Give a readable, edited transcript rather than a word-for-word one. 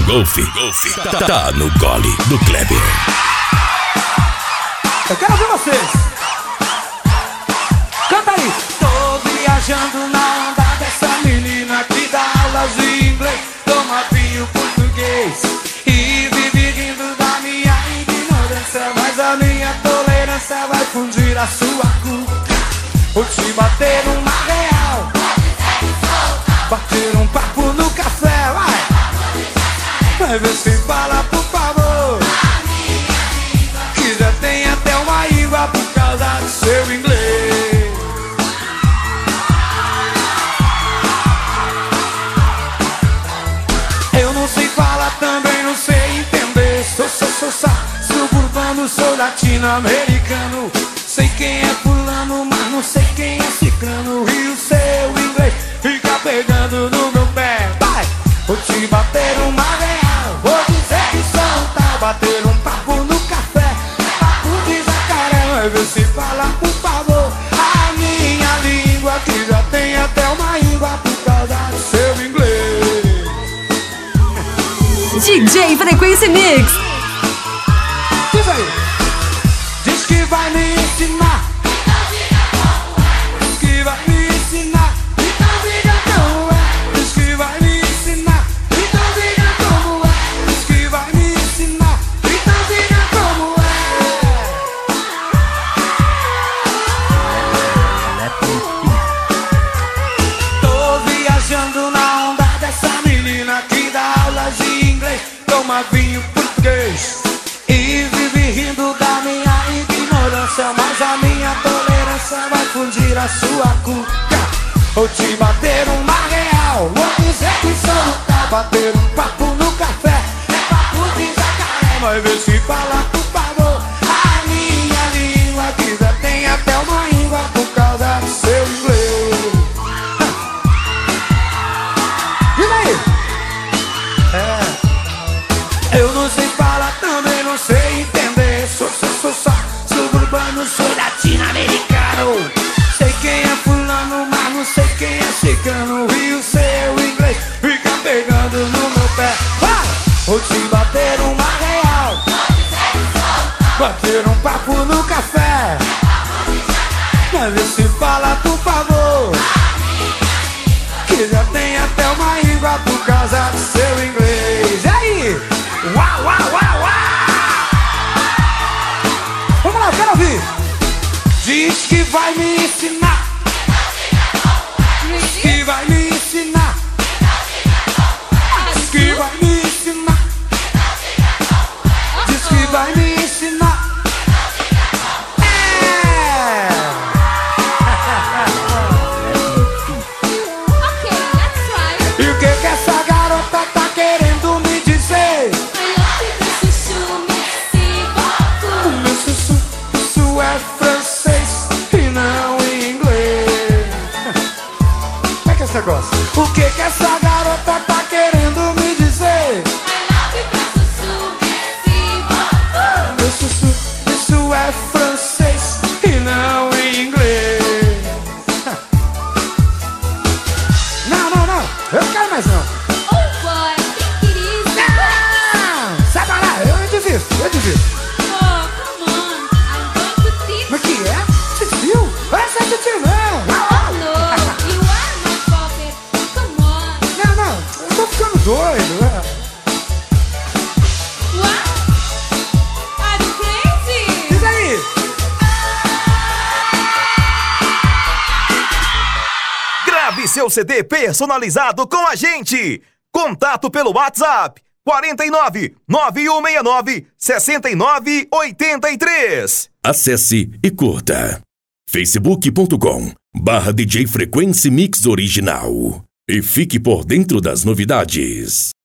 Golfe tá no gole do Kleber. Eu quero ver vocês. Canta aí. Tô viajando na onda dessa menina que dá aulas de inglês, toma vinho português e vive rindo da minha ignorância. Mas a minha tolerância vai fundir a sua culpa. Vou te bater uma real, bater um papo no café, vai ver se fala por favor, que já tem até uma íngua por causa do seu inglês. Eu não sei falar, também não sei entender. Sou suburbano, sou latino-americano. Sei quem é fulano, mas não sei quem é ciclano. E o seu inglês fica pegando no meu pé. Vai, vou te bater uma real, vou dizer que sou um tal, bater um papo no café, papo de jacaré. Vai ver se fala por favor a minha língua, que já tem até uma íngua por causa do seu inglês. DJ Frequência Mix. Diz aí. Diz que vai me ensinar, diz que vai me ensinar, então diga como é. Diz que vai me ensinar, então diga como é. Diz que vai me ensinar, então diga como é. Tô viajando na onda dessa menina que dá aulas de inglês, toma vinho português e vive rindo da minha ignorância. Mas a minha tolerância vai fundir a sua cuca. Vou te bater uma real, vou dizer que sou um tal, bater um papo no café, é papo de jacaré. Vai ver se fala por favor a minha língua, que já tem até uma íngua por causa do seu inglês. E daí? Eu não sei falar, também não sei entender. Sou suburbano, sou latino-americano. Sei quem é fulano, mas não sei quem é ciclano. E o seu inglês fica pegando no meu pé. Vai! Vou te bater uma real, bater um papo no café, vai ver se fala por favor, que já tem até uma íngua por causa do seu inglês. E aí? Uau, uau, uau, uau! Vamos lá, eu quero ouvir. Diz que vai me ensinar, diz que vai me ensinar, diz que vai me ensinar, diz que vai me ensinar. E o que essa garota tá querendo me dizer? O meu sussu é francês e não inglês. Como é que é esse negócio? O que essa garota tá querendo me dizer? O meu sussu é francês e não inglês. Não, eu não quero mais não. Sai pra lá, eu desisto. Mas que é? Titio? Essa é titio não. Não, eu tô ficando doido. Diz aí. Grave seu CD personalizado com a gente. Contato pelo WhatsApp 49 9169 6983. Acesse e curta facebook.com/DJ Frequência Mix Original e fique por dentro das novidades.